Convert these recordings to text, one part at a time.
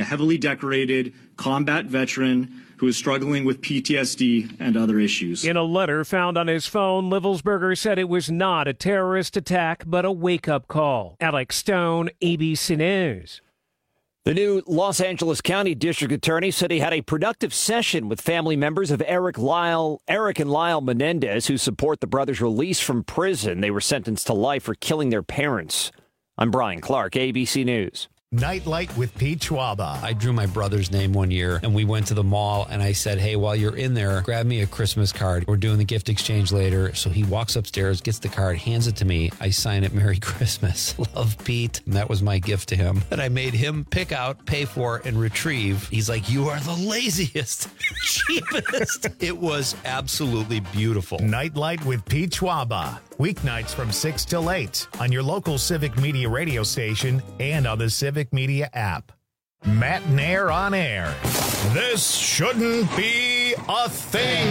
heavily decorated combat veteran who is struggling with PTSD and other issues. In a letter found on his phone, Livelsberger said it was not a terrorist attack, but a wake-up call. Alex Stone, ABC News. The new Los Angeles County District Attorney said he had a productive session with family members of Eric and Lyle Menendez, who support the brothers' release from prison. They were sentenced to life for killing their parents. I'm Brian Clark, ABC News. Nightlight with Pete Schwaba. I drew my brother's name one year, and we went to the mall, and I said, hey, while you're in there, grab me a Christmas card. We're doing the gift exchange later. So he walks upstairs, gets the card, hands it to me. I sign it, Merry Christmas. Love, Pete. And that was my gift to him. And I made him pick out, pay for, and retrieve. He's like, you are the laziest, cheapest. It was absolutely beautiful. Nightlight with Pete Schwaba. Weeknights from 6 till 8 on your local Civic Media radio station and on the Civic Media app. Matt Nair on air. This shouldn't be a thing.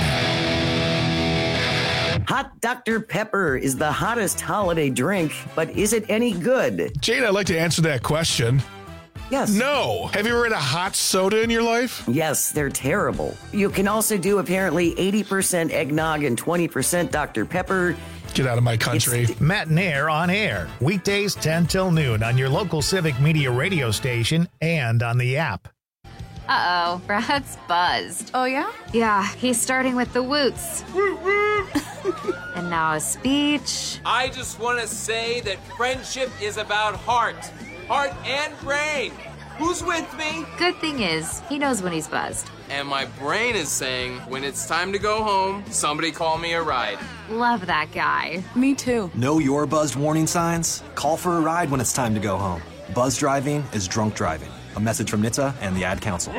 Hot Dr. Pepper is the hottest holiday drink, but is it any good? Jane, I'd like to answer that question. Yes. No. Have you ever had a hot soda in your life? Yes, they're terrible. You can also do apparently 80% eggnog and 20% Dr. Pepper. Get out of my country. Matt Nair on air. Weekdays 10 till noon on your local Civic Media radio station and on the app. Uh-oh, Brad's buzzed. Oh, yeah? Yeah, he's starting with the woots. And now a speech. I just want to say that friendship is about heart and brain. Who's with me? Good thing is, he knows when he's buzzed. And my brain is saying, when it's time to go home, somebody call me a ride. Love that guy. Me too. Know your buzzed warning signs? Call for a ride when it's time to go home. Buzz driving is drunk driving. A message from NHTSA and the Ad Council.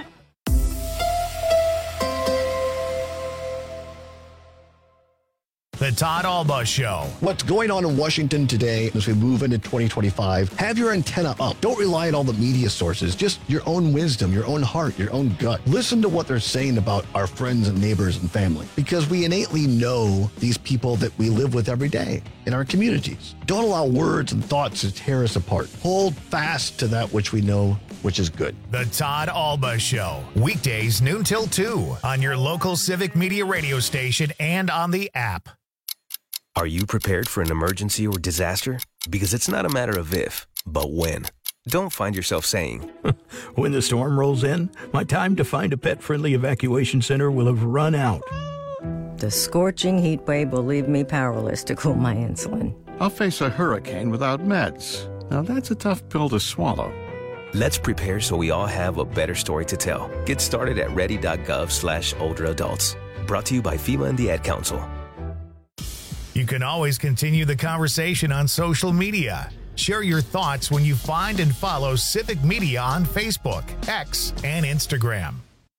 The Todd Alba Show. What's going on in Washington today as we move into 2025? Have your antenna up. Don't rely on all the media sources. Just your own wisdom, your own heart, your own gut. Listen to what they're saying about our friends and neighbors and family, because we innately know these people that we live with every day in our communities. Don't allow words and thoughts to tear us apart. Hold fast to that which we know, which is good. The Todd Alba Show. Weekdays noon till 2 on your local Civic Media radio station and on the app. Are you prepared for an emergency or disaster? Because it's not a matter of if, but when. Don't find yourself saying, when the storm rolls in, my time to find a pet-friendly evacuation center will have run out. The scorching heat wave will leave me powerless to cool my insulin. I'll face a hurricane without meds. Now that's a tough pill to swallow. Let's prepare so we all have a better story to tell. Get started at ready.gov/older adults. Brought to you by FEMA and the Ad Council. You can always continue the conversation on social media. Share your thoughts when you find and follow Civic Media on Facebook, X, and Instagram.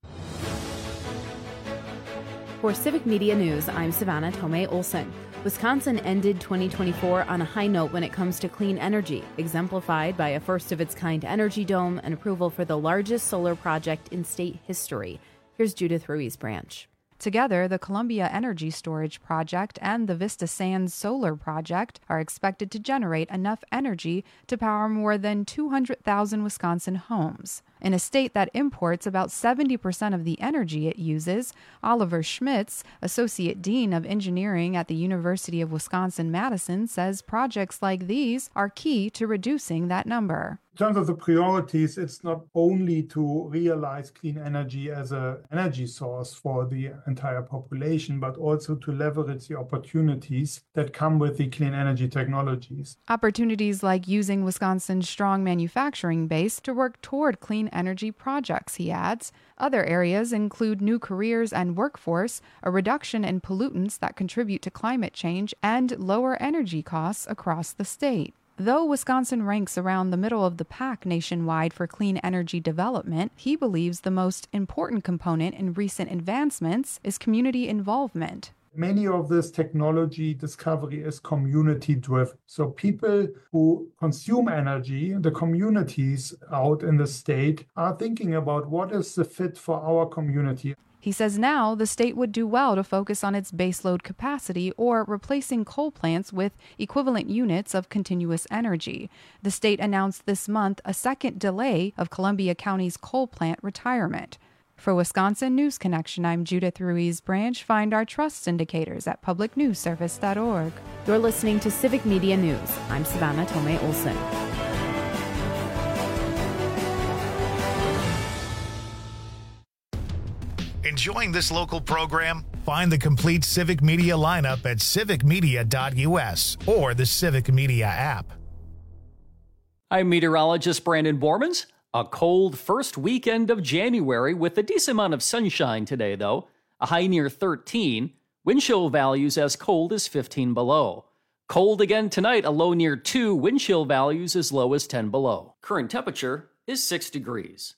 For Civic Media News, I'm Savannah Tomei Olson. Wisconsin ended 2024 on a high note when it comes to clean energy, exemplified by a first-of-its-kind energy dome and approval for the largest solar project in state history. Here's Judith Ruiz-Branch. Together, the Columbia Energy Storage Project and the Vista Sands Solar Project are expected to generate enough energy to power more than 200,000 Wisconsin homes. In a state that imports about 70% of the energy it uses, Oliver Schmitz, Associate Dean of Engineering at the University of Wisconsin-Madison, says projects like these are key to reducing that number. In terms of the priorities, it's not only to realize clean energy as an energy source for the entire population, but also to leverage the opportunities that come with the clean energy technologies. Opportunities like using Wisconsin's strong manufacturing base to work toward clean energy projects, he adds. Other areas include new careers and workforce, a reduction in pollutants that contribute to climate change, and lower energy costs across the state. Though Wisconsin ranks around the middle of the pack nationwide for clean energy development, he believes the most important component in recent advancements is community involvement. Many of this technology discovery is community-driven. So people who consume energy, the communities out in the state, are thinking about what is the fit for our community. He says now the state would do well to focus on its baseload capacity or replacing coal plants with equivalent units of continuous energy. The state announced this month a second delay of Columbia County's coal plant retirement. For Wisconsin News Connection, I'm Judith Ruiz Branch. Find our trust indicators at publicnewsservice.org. You're listening to Civic Media News. I'm Savannah Tomei Olson. Enjoying this local program? Find the complete Civic Media lineup at civicmedia.us or the Civic Media app. I'm meteorologist Brandon Bormans. A cold first weekend of January with a decent amount of sunshine today, though. A high near 13. Wind chill values as cold as 15 below. Cold again tonight, a low near 2. Wind chill values as low as 10 below. Current temperature is 6 degrees.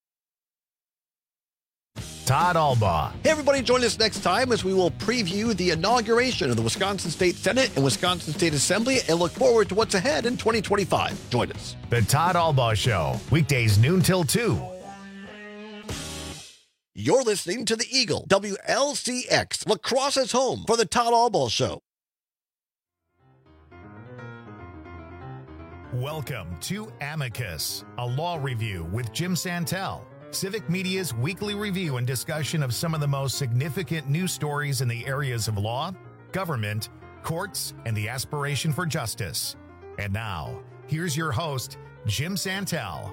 Todd Albaugh. Hey, everybody, join us next time as we will preview the inauguration of the Wisconsin State Senate and Wisconsin State Assembly and look forward to what's ahead in 2025. Join us. The Todd Albaugh Show, weekdays noon till 2. You're listening to the Eagle, WLCX, La Crosse's home for the Todd Albaugh Show. Welcome to Amicus, a law review with Jim Santel. Civic Media's weekly review and discussion of some of the most significant news stories in the areas of law, government, courts, and the aspiration for justice. And now, here's your host, Jim Santel.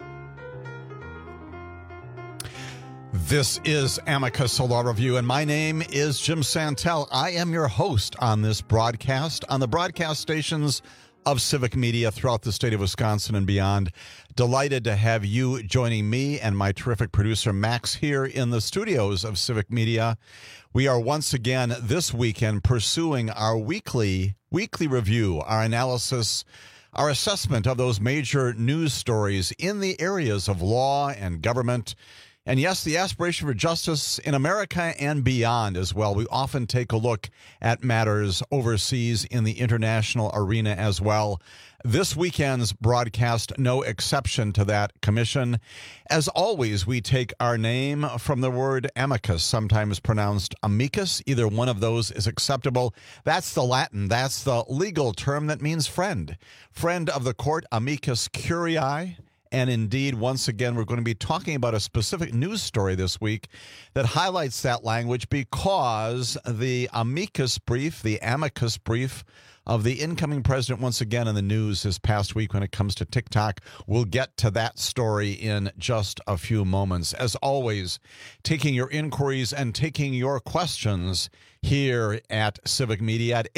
This is Amicus, a law review, and my name is Jim Santel. I am your host on this broadcast, on the broadcast stations of Civic Media throughout the state of Wisconsin and beyond. Delighted to have you joining me and my terrific producer Max here in the studios of Civic Media. We are once again this weekend pursuing our weekly review, our analysis, our assessment of those major news stories in the areas of law and government. And yes, the aspiration for justice in America and beyond as well. We often take a look at matters overseas in the international arena as well. This weekend's broadcast, no exception to that commission. As always, we take our name from the word amicus, sometimes pronounced amicus. Either one of those is acceptable. That's the Latin. That's the legal term that means friend. Friend of the court, amicus curiae. And indeed, once again, we're going to be talking about a specific news story this week that highlights that language because the amicus brief of the incoming president once again in the news this past week when it comes to TikTok. We'll get to that story in just a few moments. As always, taking your inquiries and taking your questions here at Civic Media at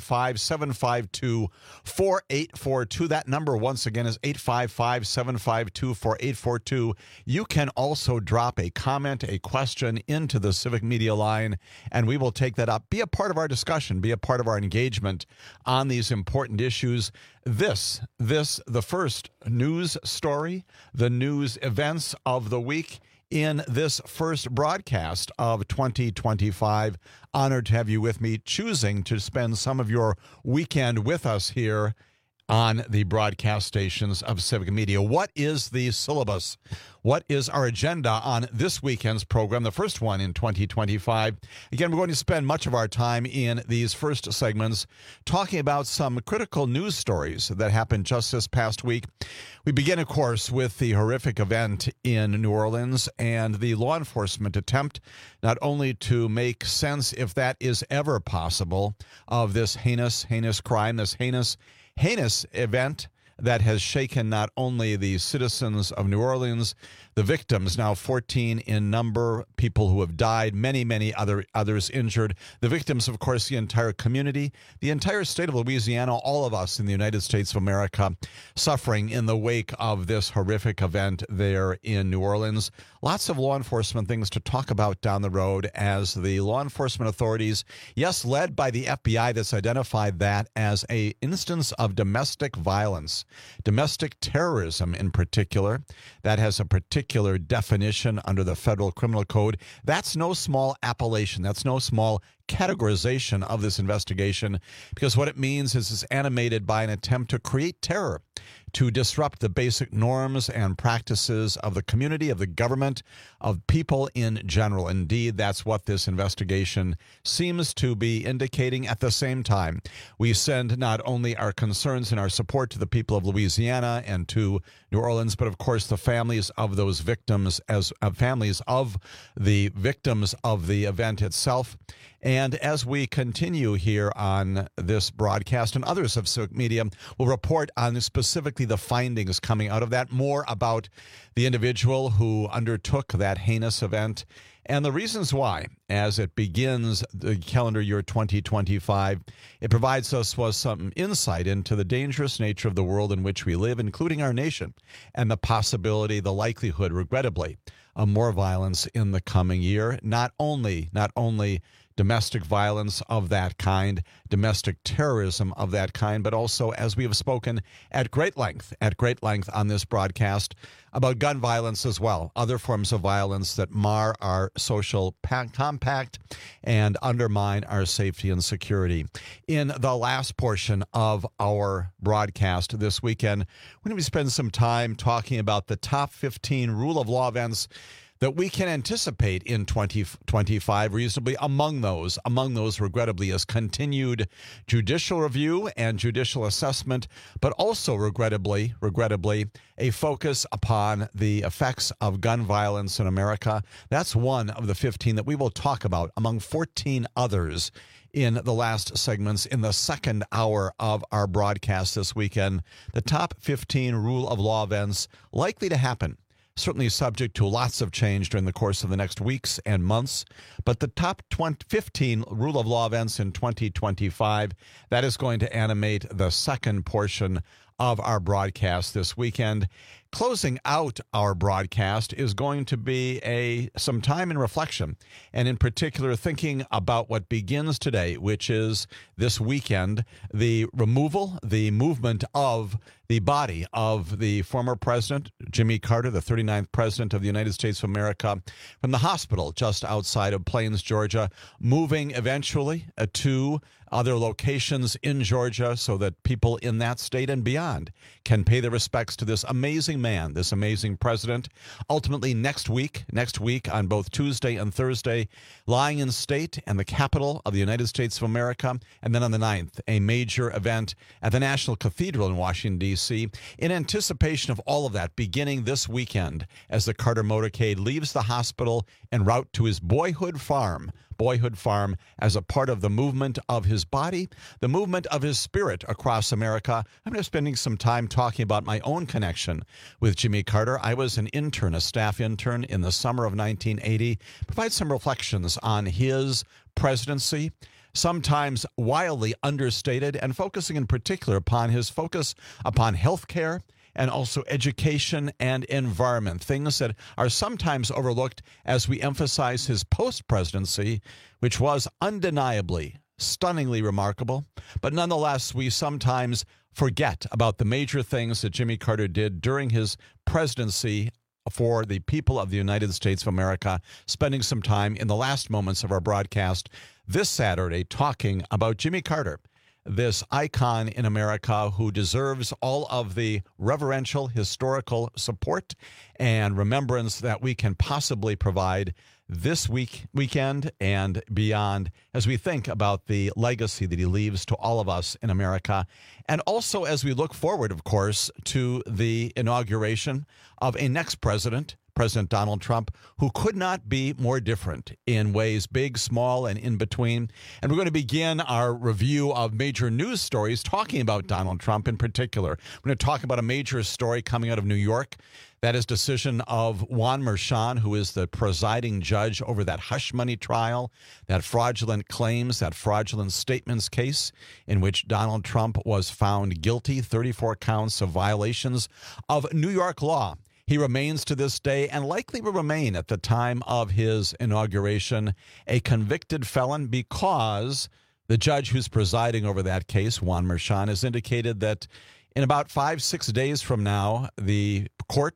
855-752-4842. That number, once again, is 855-752-4842. You can also drop a comment, a question into the Civic Media line, and we will take that up. Be a part of our discussion. Be a part of our engagement on these important issues. This, the first news story, the news events of the week in this first broadcast of 2025. Honored to have you with me, choosing to spend some of your weekend with us here on the broadcast stations of Civic Media. What is the syllabus? What is our agenda on this weekend's program, the first one in 2025? Again, we're going to spend much of our time in these first segments talking about some critical news stories that happened just this past week. We begin, of course, with the horrific event in New Orleans and the law enforcement attempt not only to make sense, if that is ever possible, of this heinous crime, this heinous event that has shaken not only the citizens of New Orleans, the victims, now 14 in number, people who have died, many others injured. The victims, of course, the entire community, the entire state of Louisiana, all of us in the United States of America suffering in the wake of this horrific event there in New Orleans. Lots of law enforcement things to talk about down the road as the law enforcement authorities, yes, led by the FBI, that's identified that as an instance of domestic violence, domestic terrorism in particular, that has a particular definition under the Federal Criminal Code. That's no small appellation. That's no small categorization of this investigation, because what it means is it's animated by an attempt to create terror, to disrupt the basic norms and practices of the community, of the government, of people in general. Indeed, that's what this investigation seems to be indicating. At the same time, we send not only our concerns and our support to the people of Louisiana and to New Orleans, but of course the families of those victims, as families of the victims of the event itself. And as we continue here on this broadcast and others of Civic Media, we'll report on specifically the findings coming out of that, more about the individual who undertook that heinous event and the reasons why. As it begins the calendar year 2025, it provides us with some insight into the dangerous nature of the world in which we live, including our nation, and the possibility, the likelihood, regrettably, of more violence in the coming year. Not only domestic violence of that kind, domestic terrorism of that kind, but also, as we have spoken at great length on this broadcast, about gun violence as well, other forms of violence that mar our social compact and undermine our safety and security. In the last portion of our broadcast this weekend, we're going to spend some time talking about the top 15 rule of law events that we can anticipate in 2025 reasonably. Among those, regrettably, is continued judicial review and judicial assessment, but also, regrettably, a focus upon the effects of gun violence in America. That's one of the 15 that we will talk about, among 14 others, in the last segments in the second hour of our broadcast this weekend. The top 15 rule of law events likely to happen, certainly subject to lots of change during the course of the next weeks and months. But the top 15 rule of law events in 2025, that is going to animate the second portion of our broadcast this weekend. Closing out our broadcast is going to be some time in reflection, and in particular thinking about what begins today, which is this weekend, the movement of the body of the former president, Jimmy Carter, the 39th president of the United States of America, from the hospital just outside of Plains, Georgia, moving eventually to other locations in Georgia so that people in that state and beyond can pay their respects to this amazing man, this amazing president. Ultimately, next week on both Tuesday and Thursday, lying in state and the capital of the United States of America. And then on the 9th, a major event at the National Cathedral in Washington, D.C., in anticipation of all of that beginning this weekend as the Carter motorcade leaves the hospital en route to his boyhood farm as a part of the movement of his body, the movement of his spirit across America. I'm just spending some time talking about my own connection with Jimmy Carter. I was an intern, a staff intern in the summer of 1980. Provide some reflections on his presidency, sometimes wildly understated, and focusing in particular upon his focus upon health care and also education and environment, things that are sometimes overlooked as we emphasize his post-presidency, which was undeniably, stunningly remarkable. But nonetheless, we sometimes forget about the major things that Jimmy Carter did during his presidency for the people of the United States of America, spending some time in the last moments of our broadcast this Saturday talking about Jimmy Carter, this icon in America who deserves all of the reverential historical support and remembrance that we can possibly provide this weekend and beyond, as we think about the legacy that he leaves to all of us in America. And also as we look forward, of course, to the inauguration of a next president, President Donald Trump, who could not be more different in ways big, small, and in between. And we're going to begin our review of major news stories talking about Donald Trump in particular. We're going to talk about a major story coming out of New York. That is decision of Juan Merchan, who is the presiding judge over that hush money trial, that fraudulent claims, that fraudulent statements case in which Donald Trump was found guilty, 34 counts of violations of New York law. He remains to this day, and likely will remain at the time of his inauguration, a convicted felon, because the judge who's presiding over that case, Juan Merchan, has indicated that in about 5-6 days from now, the court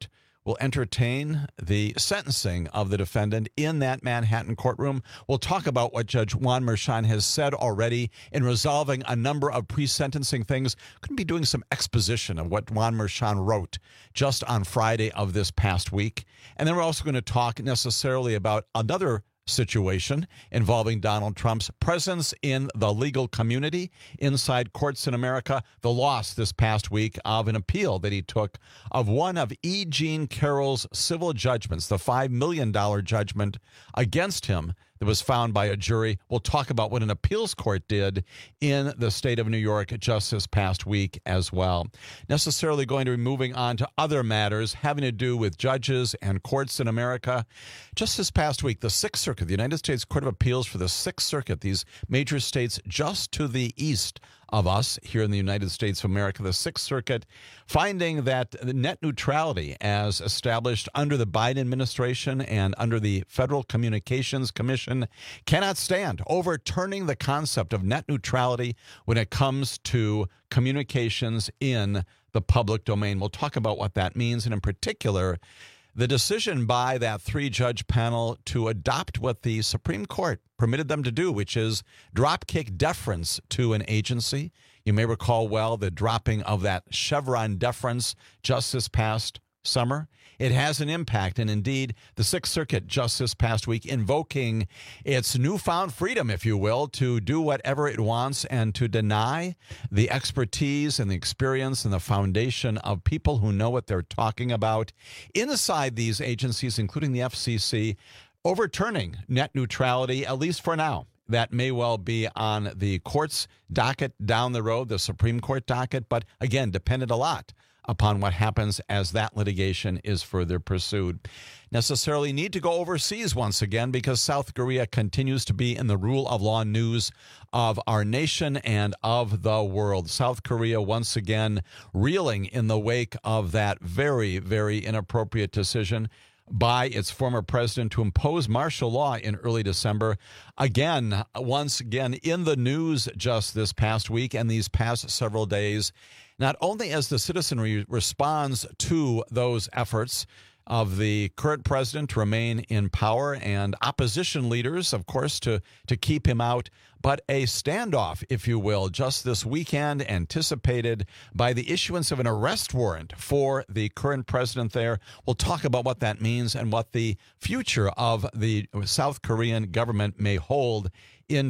will entertain the sentencing of the defendant in that Manhattan courtroom. We'll talk about what Judge Juan Merchan has said already in resolving a number of pre-sentencing things. Going to be doing some exposition of what Juan Merchan wrote just on Friday of this past week. And then we're also going to talk necessarily about another situation involving Donald Trump's presence in the legal community inside courts in America, the loss this past week of an appeal that he took of one of E. Jean Carroll's civil judgments, the $5 million judgment against him that was found by a jury. We'll talk about what an appeals court did in the state of New York just this past week as well. Necessarily going to be moving on to other matters having to do with judges and courts in America. Just this past week, the Sixth Circuit, the United States Court of Appeals for the Sixth Circuit, these major states just to the east of us here in the United States of America, the Sixth Circuit, finding that the net neutrality as established under the Biden administration and under the Federal Communications Commission cannot stand, overturning the concept of net neutrality when it comes to communications in the public domain. We'll talk about what that means, and in particular, the decision by that three-judge panel to adopt what the Supreme Court permitted them to do, which is drop-kick deference to an agency. You may recall well the dropping of that Chevron deference just this past summer. It has an impact, and indeed, the Sixth Circuit just this past week invoking its newfound freedom, if you will, to do whatever it wants and to deny the expertise and the experience and the foundation of people who know what they're talking about inside these agencies, including the FCC, overturning net neutrality, at least for now. That may well be on the court's docket down the road, the Supreme Court docket, but again, dependent a lot upon what happens as that litigation is further pursued. Necessarily need to go overseas once again because South Korea continues to be in the rule of law news of our nation and of the world. South Korea once again reeling in the wake of that very, very inappropriate decision by its former president to impose martial law in early December. Again, once again, in the news just this past week and these past several days, not only as the citizenry responds to those efforts of the current president to remain in power and opposition leaders, of course, to keep him out, but a standoff, if you will, just this weekend anticipated by the issuance of an arrest warrant for the current president there. We'll talk about what that means and what the future of the South Korean government may hold in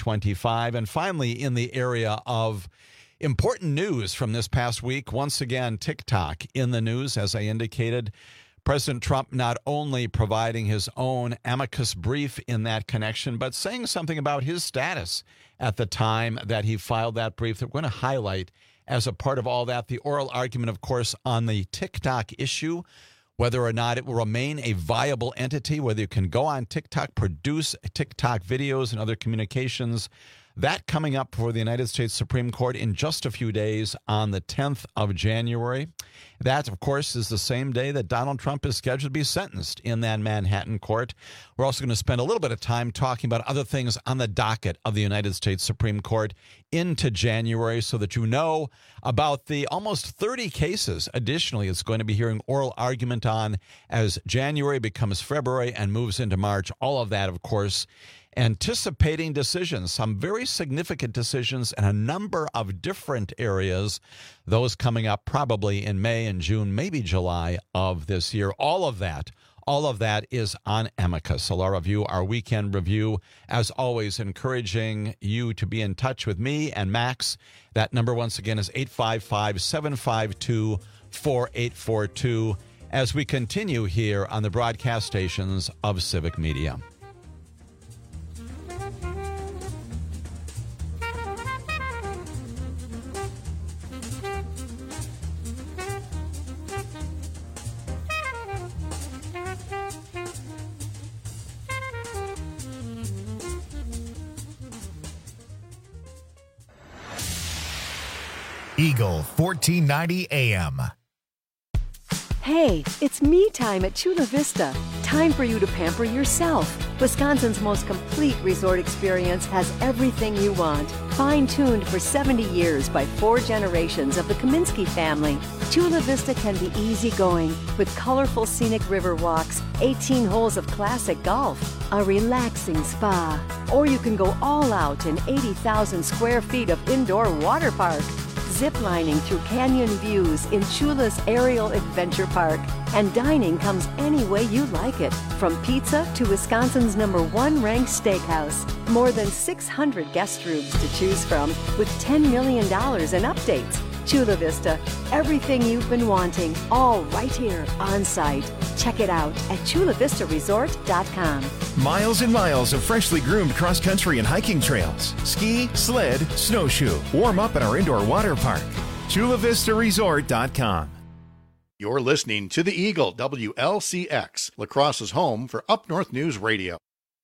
2025. And finally, in the area of important news from this past week, once again, TikTok in the news, as I indicated. President Trump not only providing his own amicus brief in that connection, but saying something about his status at the time that he filed that brief that we're going to highlight as a part of all that. The oral argument, of course, on the TikTok issue, whether or not it will remain a viable entity, whether you can go on TikTok, produce TikTok videos and other communications. That coming up for the United States Supreme Court in just a few days on the 10th of January. That, of course, is the same day that Donald Trump is scheduled to be sentenced in that Manhattan court. We're also going to spend a little bit of time talking about other things on the docket of the United States Supreme Court into January so that you know about the almost 30 cases. Additionally, it's going to be hearing oral argument on as January becomes February and moves into March. All of that, of course, anticipating decisions, some very significant decisions in a number of different areas, those coming up probably in May and June, maybe July of this year. All of that is on Amicus, a law review, our weekend review. As always, encouraging you to be in touch with me and Max. That number, once again, is 855-752-4842 as we continue here on the broadcast stations of Civic Media. Eagle 1490 AM. Hey, it's me time at Chula Vista. time for you to pamper yourself. Wisconsin's most complete resort experience has everything you want. Fine-tuned for 70 years by 4 generations of the Kaminsky family, Chula Vista can be easygoing with colorful scenic river walks, 18 holes of classic golf, a relaxing spa, or you can go all out in 80,000 square feet of indoor water park. Ziplining through canyon views in Chula's Aerial Adventure Park. And dining comes any way you like it, from pizza to Wisconsin's #1 ranked steakhouse. More than 600 guest rooms to choose from with $10 million in updates. Chula Vista, everything you've been wanting, all right here on site. Check it out at chulavistaresort.com. Miles and miles of freshly groomed cross-country and hiking trails. Ski, sled, snowshoe. Warm up at our indoor water park. chulavistaresort.com. You're listening to The Eagle, WLCX, La Crosse's home for Up North News Radio.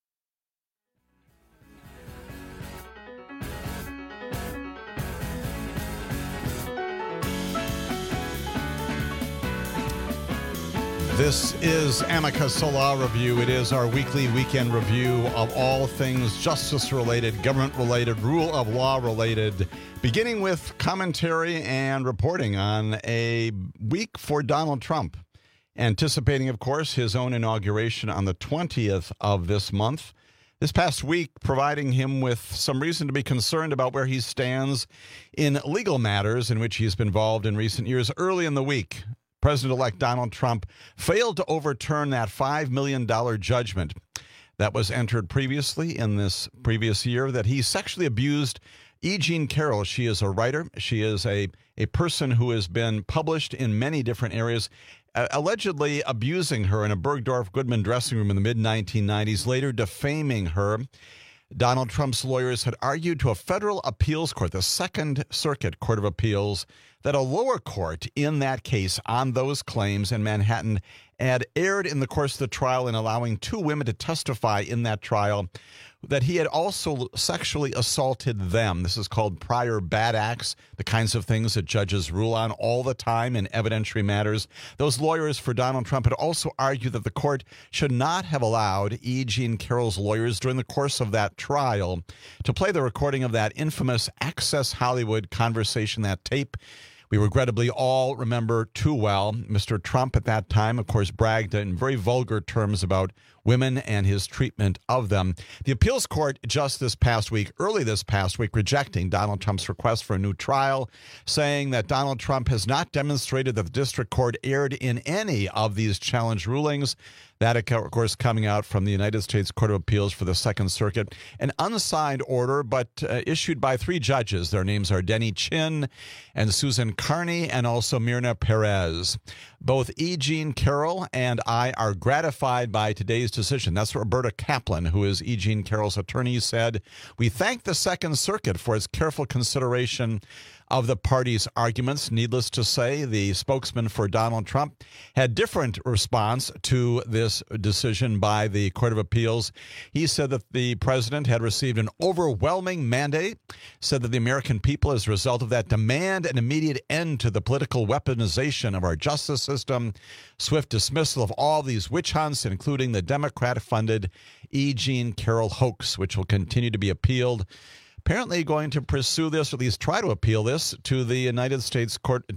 This is Amicus Law Review. It is our weekly weekend review of all things justice-related, government-related, rule of law-related, beginning with commentary and reporting on a week for Donald Trump, anticipating, of course, his own inauguration on the 20th of this month. This past week, providing him with some reason to be concerned about where he stands in legal matters in which he's been involved in recent years. Early in the week, President-elect Donald Trump failed to overturn that $5 million judgment that was entered previously in this previous year that he sexually abused E. Jean Carroll. She is a writer. She is a person who has been published in many different areas, allegedly abusing her in a Bergdorf Goodman dressing room in the mid-1990s, later defaming her. Donald Trump's lawyers had argued to a federal appeals court, the Second Circuit Court of Appeals, that a lower court in that case on those claims in Manhattan had erred in the course of the trial in allowing 2 women to testify in that trial that he had also sexually assaulted them. This is called prior bad acts, the kinds of things that judges rule on all the time in evidentiary matters. Those lawyers for Donald Trump had also argued that the court should not have allowed E. Jean Carroll's lawyers during the course of that trial to play the recording of that infamous Access Hollywood conversation, that tape we regrettably all remember too well. Mr. Trump at that time, of course, bragged in very vulgar terms about women and his treatment of them. The appeals court just early this past week, rejecting Donald Trump's request for a new trial, saying that Donald Trump has not demonstrated that the district court erred in any of these challenge rulings. That, of course, coming out from the United States Court of Appeals for the Second Circuit. An unsigned order, but issued by 3 judges. Their names are Denny Chin and Susan Carney, and also Myrna Perez. Both E. Jean Carroll and I are gratified by today's decision. That's what Roberta Kaplan, who is E. Jean Carroll's attorney, said. We thank the Second Circuit for its careful consideration of the parties' arguments. Needless to say, the spokesman for Donald Trump had different response to this decision by the Court of Appeals. He said that the president had received an overwhelming mandate, said that the American people, as a result of that, demand an immediate end to the political weaponization of our justice system, swift dismissal of all these witch hunts, including the Democrat-funded E. Jean Carroll hoax, which will continue to be appealed. Apparently going to pursue this, or at least try to appeal this, to the United States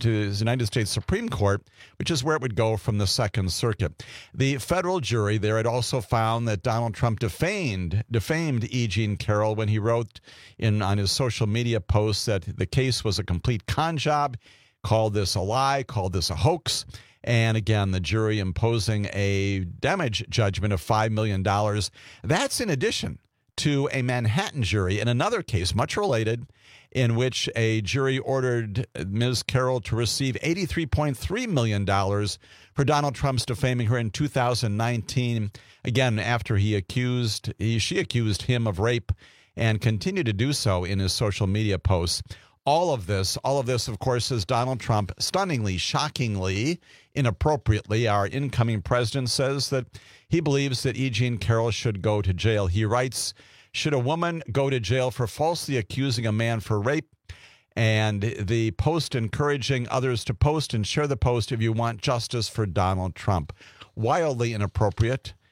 Supreme Court, which is where it would go from the Second Circuit. The federal jury there had also found that Donald Trump defamed E. Jean Carroll when he wrote on his social media posts that the case was a complete con job, called this a lie, called this a hoax. And again, the jury imposing a damage judgment of $5 million. That's in addition to a Manhattan jury in another case, much related, in which a jury ordered Ms. Carroll to receive $83.3 million for Donald Trump's defaming her in 2019, again, after she accused him of rape and continued to do so in his social media posts. All of this, of course, is Donald Trump stunningly, shockingly, inappropriately. Our incoming president says that he believes that E. Jean Carroll should go to jail. He writes, should a woman go to jail for falsely accusing a man for rape? And the post encouraging others to post and share the post if you want justice for Donald Trump. Wildly inappropriate.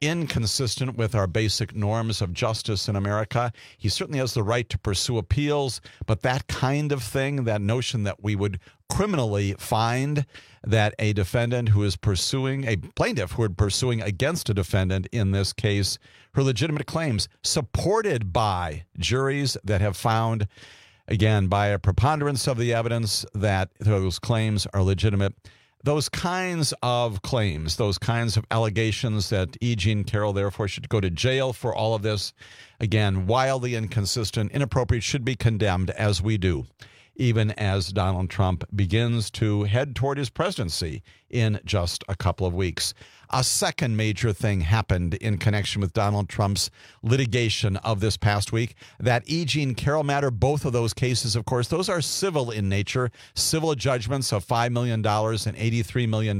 inconsistent with our basic norms of justice in America. He certainly has the right to pursue appeals, but that kind of thing, that notion that we would criminally find that a defendant who is pursuing, a plaintiff who is pursuing against a defendant in this case, her legitimate claims, supported by juries that have found, again, by a preponderance of the evidence, that those claims are legitimate. Those kinds of claims, those kinds of allegations that E. Jean Carroll therefore should go to jail for all of this, again, wildly inconsistent, inappropriate, should be condemned, as we do, even as Donald Trump begins to head toward his presidency in just a couple of weeks. A second major thing happened in connection with Donald Trump's litigation of this past week. That E. Jean Carroll matter, both of those cases, of course, those are civil in nature, civil judgments of $5 million and $83 million.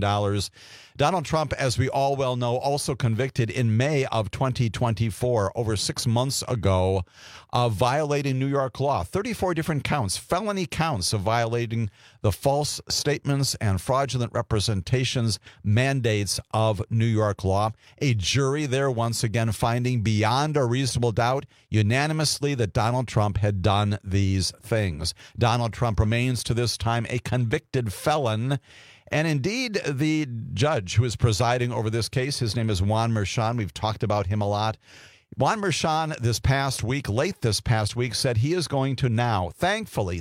Donald Trump, as we all well know, also convicted in May of 2024, over 6 months ago, of violating New York law. 34 different counts, felony counts of violating the false statements and fraudulent representations mandates of New York law. A jury there once again finding beyond a reasonable doubt unanimously that Donald Trump had done these things. Donald Trump remains to this time a convicted felon. And indeed, the judge who is presiding over this case, his name is Juan Merchan. We've talked about him a lot. Juan Merchan late this past week, said he is going to now, thankfully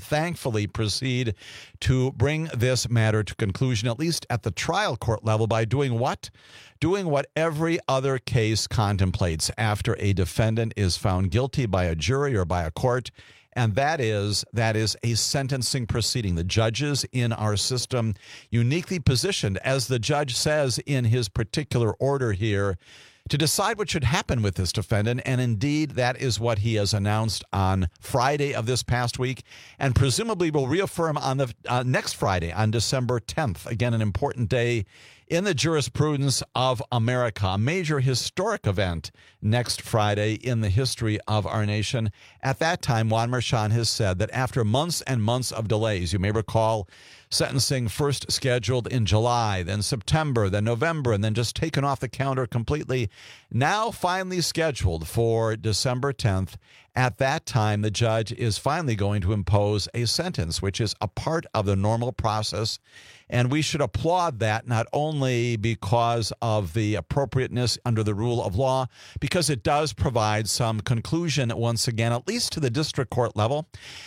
proceed to bring this matter to conclusion, at least at the trial court level, by doing what? Doing what every other case contemplates after a defendant is found guilty by a jury or by a court. And that is a sentencing proceeding. The judges in our system uniquely positioned, as the judge says in his particular order here, to decide what should happen with this defendant. And indeed, that is what he has announced on Friday of this past week, and presumably will reaffirm on the next Friday, on December 10th. Again, an important day in the jurisprudence of America, a major historic event next Friday in the history of our nation. At that time, Juan Merchan has said that after months and months of delays, you may recall sentencing first scheduled in July, then September, then November, and then just taken off the calendar completely, now finally scheduled for December 10th. At that time, the judge is finally going to impose a sentence, which is a part of the normal process. And we should applaud that, not only because of the appropriateness under the rule of law, because it does provide some conclusion once again, at least to the district court level.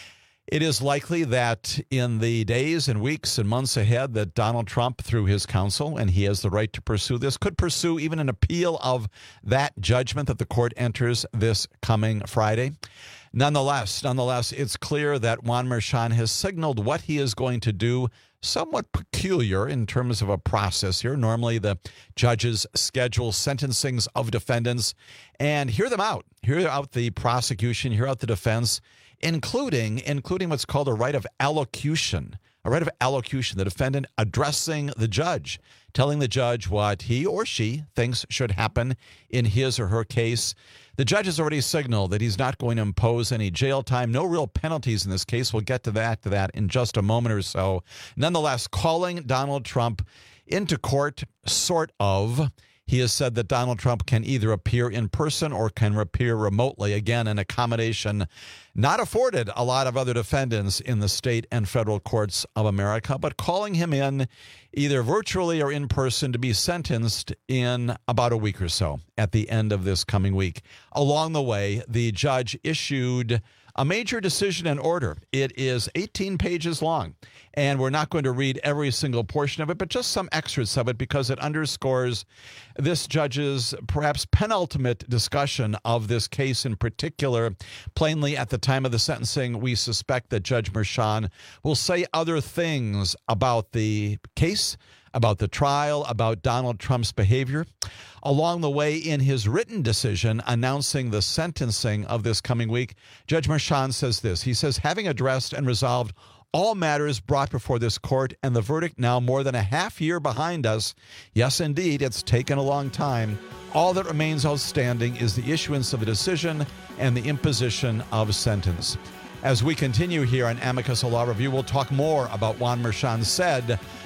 It is likely that in the days and weeks and months ahead that Donald Trump, through his counsel, and he has the right to pursue this, could pursue even an appeal of that judgment that the court enters this coming Friday. Nonetheless, it's clear that Juan Merchan has signaled what he is going to do, somewhat peculiar in terms of a process here. Normally, the judges schedule sentencings of defendants and hear out the prosecution, hear out the defense, including what's called a right of allocution. A right of allocution, the defendant addressing the judge, telling the judge what he or she thinks should happen in his or her case. The judge has already signaled that he's not going to impose any jail time, no real penalties in this case. We'll get to that in just a moment or so. Nonetheless, calling Donald Trump into court, sort of. He has said that Donald Trump can either appear in person or can appear remotely. Again, an accommodation not afforded a lot of other defendants in the state and federal courts of America, but calling him in either virtually or in person to be sentenced in about a week or so at the end of this coming week. Along the way, the judge issued a major decision and order. It is 18 pages long, and we're not going to read every single portion of it, but just some excerpts of it because it underscores this judge's perhaps penultimate discussion of this case in particular. Plainly, at the time of the sentencing, we suspect that Judge Merchan will say other things about the case, about the trial, about Donald Trump's behavior. Along the way, in his written decision announcing the sentencing of this coming week, Judge Merchan says this. He says, having addressed and resolved all matters brought before this court and the verdict now more than a half year behind us, yes, indeed, it's taken a long time, all that remains outstanding is the issuance of a decision and the imposition of sentence. As we continue here on Amicus, a Law Review, we'll talk more about Juan Merchan said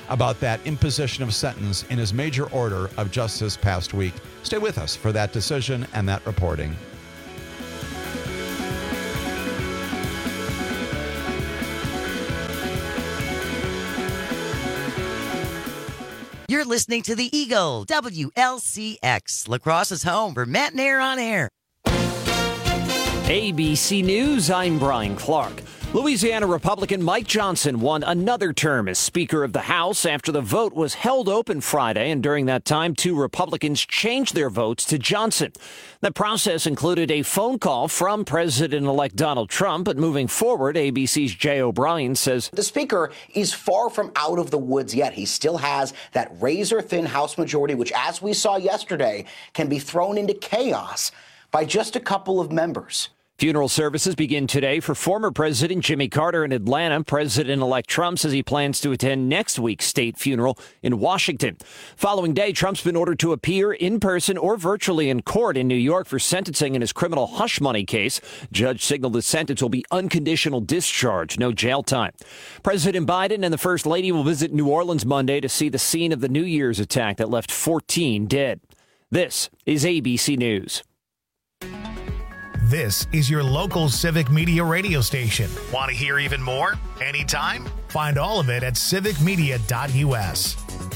about that imposition of sentence in his major order of just this past week. Stay with us for that decision and that reporting. You're listening to the Eagle, WLCX, La Crosse's home for Matt Nair on Air. ABC News, I'm Brian Clark. Louisiana Republican Mike Johnson won another term as Speaker of the House after the vote was held open Friday, and during that time, 2 Republicans changed their votes to Johnson. The process included a phone call from President-elect Donald Trump, but moving forward, ABC's Jay O'Brien says the Speaker is far from out of the woods yet. He still has that razor-thin House majority, which, as we saw yesterday, can be thrown into chaos by just a couple of members. Funeral services begin today for former President Jimmy Carter in Atlanta. President-elect Trump says he plans to attend next week's state funeral in Washington. Following day, Trump's been ordered to appear in person or virtually in court in New York for sentencing in his criminal hush money case. Judge signaled the sentence will be unconditional discharge, no jail time. President Biden and the First Lady will visit New Orleans Monday to see the scene of the New Year's attack that left 14 dead. This is ABC News. This is your local Civic Media radio station. Want to hear even more? Anytime? Find all of it at civicmedia.us.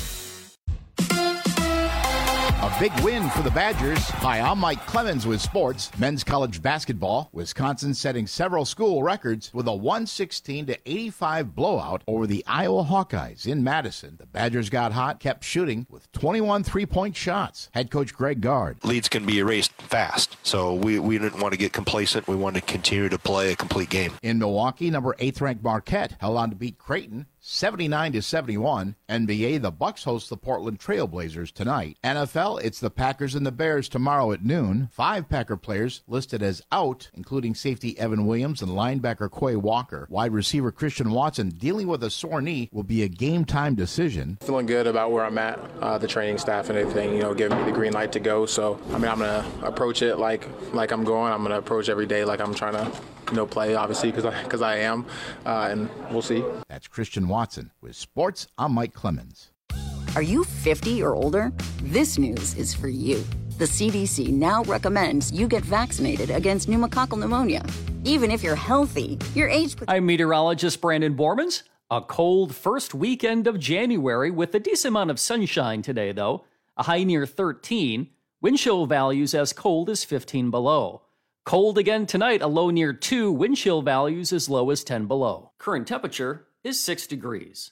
A big win for the Badgers. Hi, I'm Mike Clemens with sports. Men's college basketball. Wisconsin setting several school records with a 116-85 blowout over the Iowa Hawkeyes in Madison. The Badgers got hot, kept shooting with 21 three-point shots. Head coach Greg Gard. Leads can be erased fast, so we didn't want to get complacent. We wanted to continue to play a complete game. In Milwaukee, number 8th-ranked Marquette held on to beat Creighton 79-71. NBA, the Bucks host the Portland Trail Blazers tonight. NFL, it's the Packers and the Bears tomorrow at noon. 5 Packer players listed as out, including safety Evan Williams and linebacker Quay Walker. Wide receiver Christian Watson, dealing with a sore knee, will be a game-time decision. Feeling good about where I'm at, the training staff and everything, giving me the green light to go. So, I'm going to approach it like I'm going. I'm going to approach every day like I'm trying to play, obviously, because I am, and we'll see. That's Christian Watson. With sports, I'm Mike Clemens. Are you 50 or older? This news is for you. The CDC now recommends you get vaccinated against pneumococcal pneumonia. Even if you're healthy, your age... I'm meteorologist Brandon Bormans. A cold first weekend of January with a decent amount of sunshine today, though. A high near 13. Wind chill values as cold as 15 below. Cold again tonight, a low near 2, wind chill values as low as 10 below. Current temperature is 6 degrees.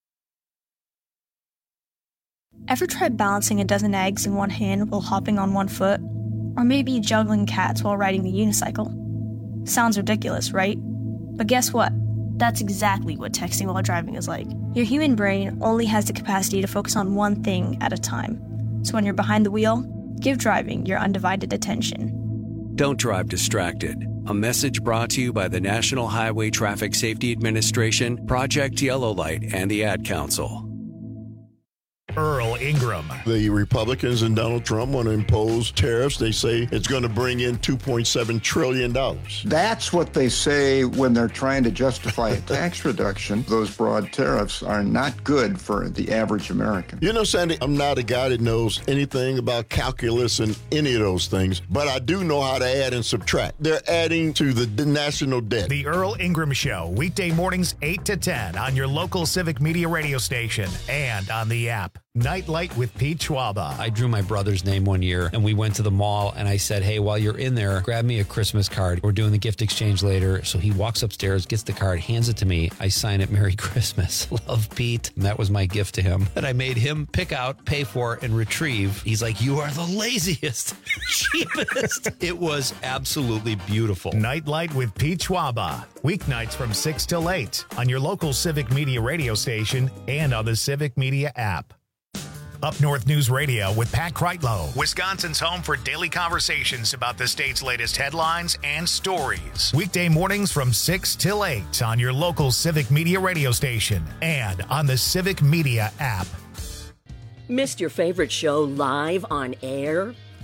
Ever tried balancing a dozen eggs in one hand while hopping on one foot? Or maybe juggling cats while riding the unicycle? Sounds ridiculous, right? But guess what? That's exactly what texting while driving is like. Your human brain only has the capacity to focus on one thing at a time. So when you're behind the wheel, give driving your undivided attention. Don't drive distracted. A message brought to you by the National Highway Traffic Safety Administration, Project Yellow Light, and the Ad Council. Earl Ingram. The Republicans and Donald Trump want to impose tariffs. They say it's going to bring in $2.7 trillion. That's what they say when they're trying to justify a tax reduction. Those broad tariffs are not good for the average American. You know, Sandy, I'm not a guy that knows anything about calculus and any of those things, but I do know how to add and subtract. They're adding to the national debt. The Earl Ingram Show, weekday mornings 8 to 10 on your local Civic Media radio station and on the app. Nightlight with Pete Schwaba. I drew my brother's name one year, and we went to the mall, and I said, hey, while you're in there, grab me a Christmas card. We're doing the gift exchange later. So he walks upstairs, gets the card, hands it to me. I sign it, Merry Christmas. Love, Pete. And that was my gift to him that I made him pick out, pay for, and retrieve. He's like, you are the laziest, cheapest. It was absolutely beautiful. Nightlight with Pete Schwaba. Weeknights from 6 till 8 on your local Civic Media radio station and on the Civic Media app. Up North News Radio with Pat Kreitlow, Wisconsin's home for daily conversations about the state's latest headlines and stories. Weekday mornings from 6 till 8 on your local Civic Media radio station and on the Civic Media app. Missed your favorite show live on air?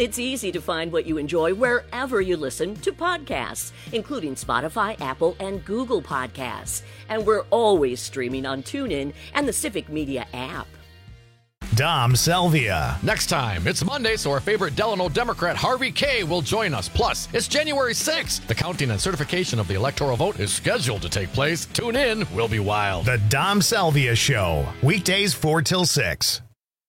It's easy to find what you enjoy wherever you listen to podcasts, including Spotify, Apple, and Google Podcasts. And we're always streaming on TuneIn and the Civic Media app. Dom Salvia. Next time, it's Monday, so our favorite Delano Democrat Harvey Kaye will join us. Plus, it's January 6th. The counting and certification of the electoral vote is scheduled to take place. Tune in. We'll be wild. The Dom Salvia Show. Weekdays 4 till 6.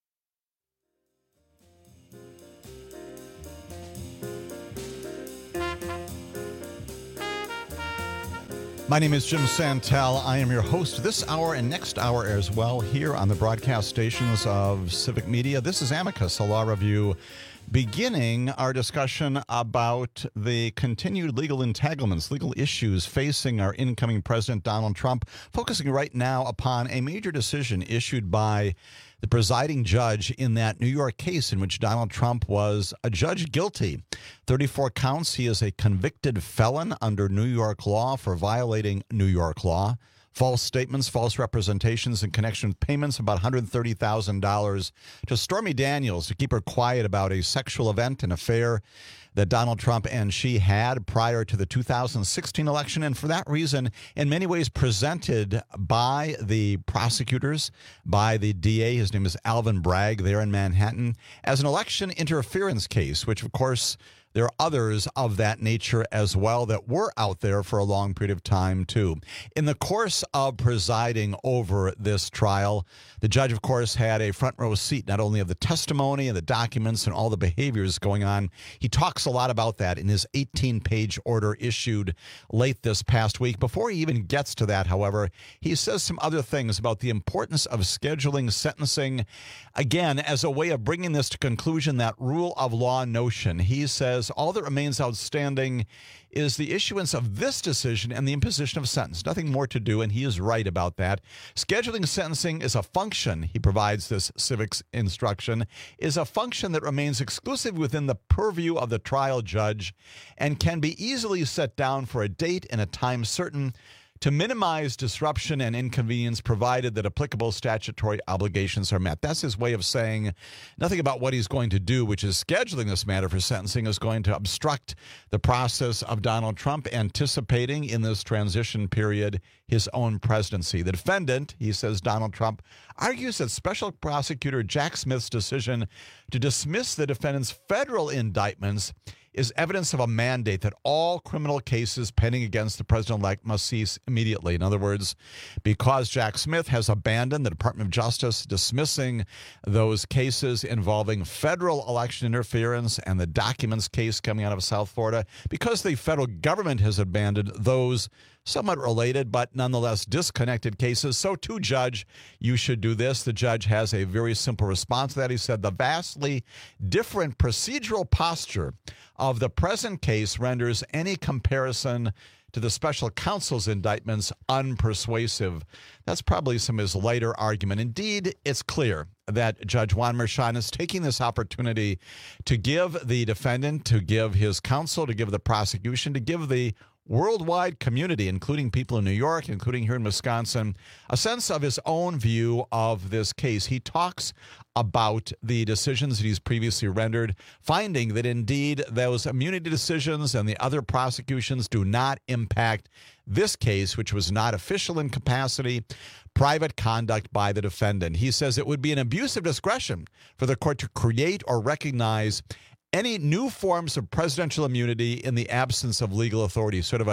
My name is Jim Santel. I am your host this hour and next hour as well here on the broadcast stations of Civic Media. This is Amicus, a law review, beginning our discussion about the continued legal entanglements, legal issues facing our incoming President Donald Trump, focusing right now upon a major decision issued by the presiding judge in that New York case in which Donald Trump was adjudged guilty. 34 counts. He is a convicted felon under New York law for violating New York law. False statements, false representations in connection with payments of about $130,000 to Stormy Daniels to keep her quiet about a sexual event, an affair that Donald Trump and she had prior to the 2016 election, and for that reason, in many ways presented by the prosecutors, by the DA, his name is Alvin Bragg, there in Manhattan, as an election interference case, which, of course, there are others of that nature as well that were out there for a long period of time, too. In the course of presiding over this trial, the judge, of course, had a front row seat, not only of the testimony and the documents and all the behaviors going on. He talks a lot about that in his 18-page order issued late this past week. Before he even gets to that, however, he says some other things about the importance of scheduling sentencing, again, as a way of bringing this to conclusion, that rule of law notion. He says all that remains outstanding is the issuance of this decision and the imposition of sentence. Nothing more to do, and he is right about that. Scheduling sentencing is a function, he provides this civics instruction, is a function that remains exclusive within the purview of the trial judge and can be easily set down for a date and a time certain to minimize disruption and inconvenience, provided that applicable statutory obligations are met. That's his way of saying nothing about what he's going to do, which is scheduling this matter for sentencing, is going to obstruct the process of Donald Trump anticipating in this transition period his own presidency. The defendant, he says, Donald Trump, argues that Special Prosecutor Jack Smith's decision to dismiss the defendant's federal indictments is evidence of a mandate that all criminal cases pending against the president-elect must cease immediately. In other words, because Jack Smith has abandoned the Department of Justice dismissing those cases involving federal election interference and the documents case coming out of South Florida, because the federal government has abandoned those somewhat related but nonetheless disconnected cases, so too, Judge, you should do this. The judge has a very simple response to that. He said the vastly different procedural posture of the present case renders any comparison to the special counsel's indictments unpersuasive. That's probably some of his later argument. Indeed, it's clear that Judge Juan Merchan is taking this opportunity to give the defendant, to give his counsel, to give the prosecution, to give the worldwide community, including people in New York, including here in Wisconsin, a sense of his own view of this case. He talks about the decisions that he's previously rendered, finding that indeed those immunity decisions and the other prosecutions do not impact this case, which was not official incapacity, private conduct by the defendant. He says it would be an abuse of discretion for the court to create or recognize any new forms of presidential immunity in the absence of legal authority, sort of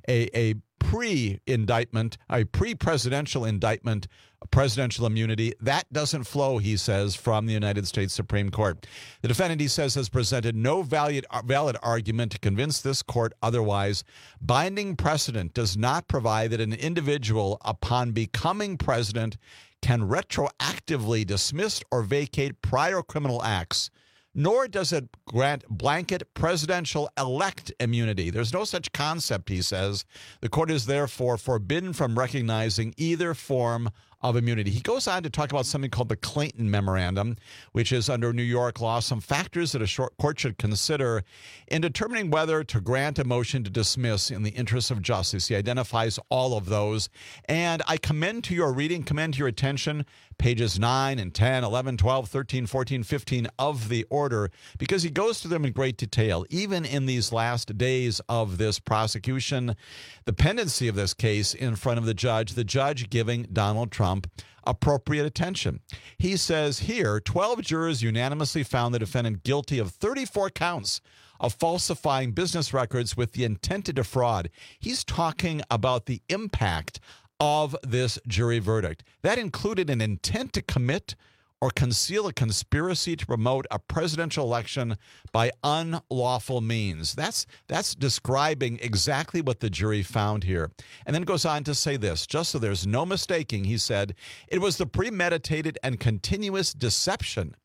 a pre-indictment, a pre-presidential indictment, presidential immunity. That doesn't flow, he says, from the United States Supreme Court. The defendant, he says, has presented no valid argument to convince this court otherwise. Binding precedent does not provide that an individual, upon becoming president, can retroactively dismiss or vacate prior criminal acts, nor does it grant blanket presidential elect immunity. There's no such concept, he says. The court is therefore forbidden from recognizing either form of immunity. He goes on to talk about something called the Clayton Memorandum, which is under New York law, some factors that a court should consider in determining whether to grant a motion to dismiss in the interest of justice. He identifies all of those. And I commend to your reading, commend to your attention, pages 9 and 10, 11, 12, 13, 14, 15 of the order, because he goes through them in great detail. Even in these last days of this prosecution, the pendency of this case in front of the judge giving Donald Trump appropriate attention. He says here, 12 jurors unanimously found the defendant guilty of 34 counts of falsifying business records with the intent to defraud. He's talking about the impact of this jury verdict. That included an intent to commit or conceal a conspiracy to promote a presidential election by unlawful means. That's describing exactly what the jury found here. And then goes on to say this, just so there's no mistaking, he said, it was the premeditated and continuous deception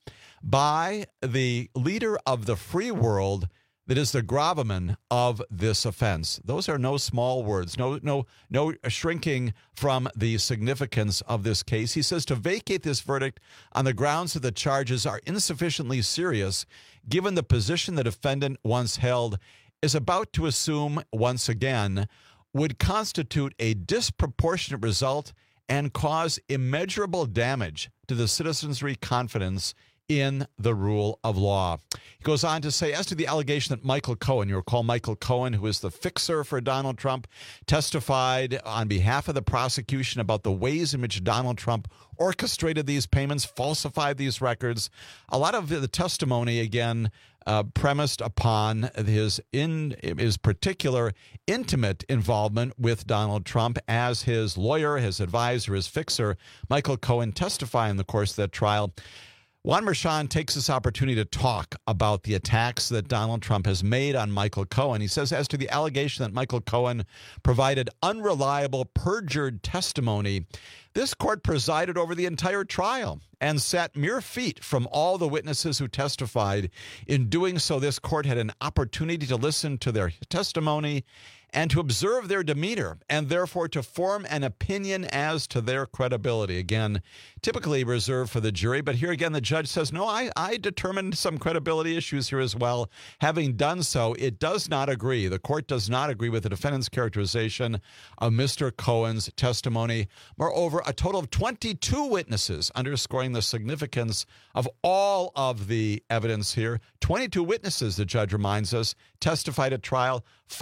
by the leader of the free world that is the gravamen of this offense. Those are no small words, no shrinking from the significance of this case. He says to vacate this verdict on the grounds that the charges are insufficiently serious, given the position the defendant once held, is about to assume once again, would constitute a disproportionate result and cause immeasurable damage to the citizenry confidence in the rule of law. He goes on to say, as to the allegation that Michael Cohen, you recall Michael Cohen, who is the fixer for Donald Trump, testified on behalf of the prosecution about the ways in which Donald Trump orchestrated these payments, falsified these records. A lot of the testimony, again, premised upon his particular intimate involvement with Donald Trump as his lawyer, his advisor, his fixer. Michael Cohen testified in the course of that trial. Juan Merchan takes this opportunity to talk about the attacks that Donald Trump has made on Michael Cohen. He says, as to the allegation that Michael Cohen provided unreliable, perjured testimony, this court presided over the entire trial and sat mere feet from all the witnesses who testified. In doing so, this court had an opportunity to listen to their testimony and to observe their demeanor, and therefore to form an opinion as to their credibility. Again, typically reserved for the jury, but here again the judge says, no, I determined some credibility issues here as well. Having done so, it does not agree. The court does not agree with the defendant's characterization of Mr. Cohen's testimony. Moreover, a total of 22 witnesses, underscoring the significance of all of the evidence here. 22 witnesses, the judge reminds us, testified at trial.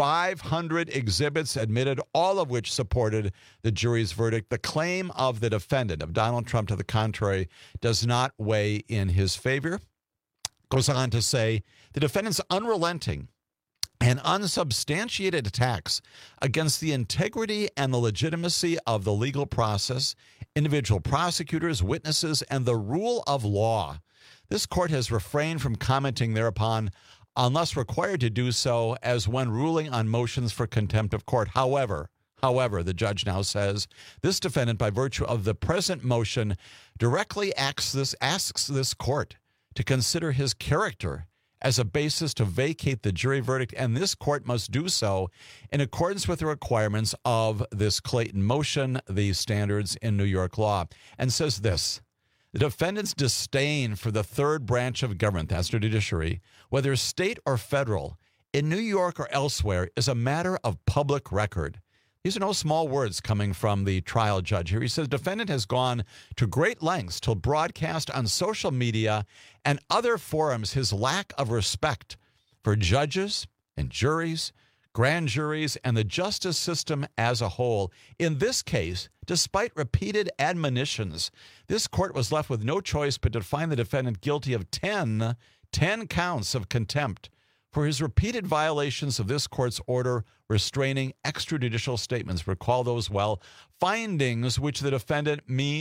500 exhibits admitted, all of which supported the jury's verdict. The claim of the defendant, of Donald Trump, to the contrary, does not weigh in his favor. Goes on to say the defendant's unrelenting and unsubstantiated attacks against the integrity and the legitimacy of the legal process, individual prosecutors, witnesses, and the rule of law. This court has refrained from commenting thereupon unless required to do so, as when ruling on motions for contempt of court. However, the judge now says, this defendant, by virtue of the present motion, directly asks this court to consider his character as a basis to vacate the jury verdict, and this court must do so in accordance with the requirements of this Clayton motion, the standards in New York law, and says this: the defendant's disdain for the third branch of government, that's the judiciary, whether state or federal, in New York or elsewhere, is a matter of public record. These are no small words coming from the trial judge here. He says the defendant has gone to great lengths to broadcast on social media and other forums his lack of respect for judges and juries, grand juries, and the justice system as a whole. In this case, despite repeated admonitions, this court was left with no choice but to find the defendant guilty of 10 counts of contempt for his repeated violations of this court's order restraining extrajudicial statements. Recall those well. Findings which the defendant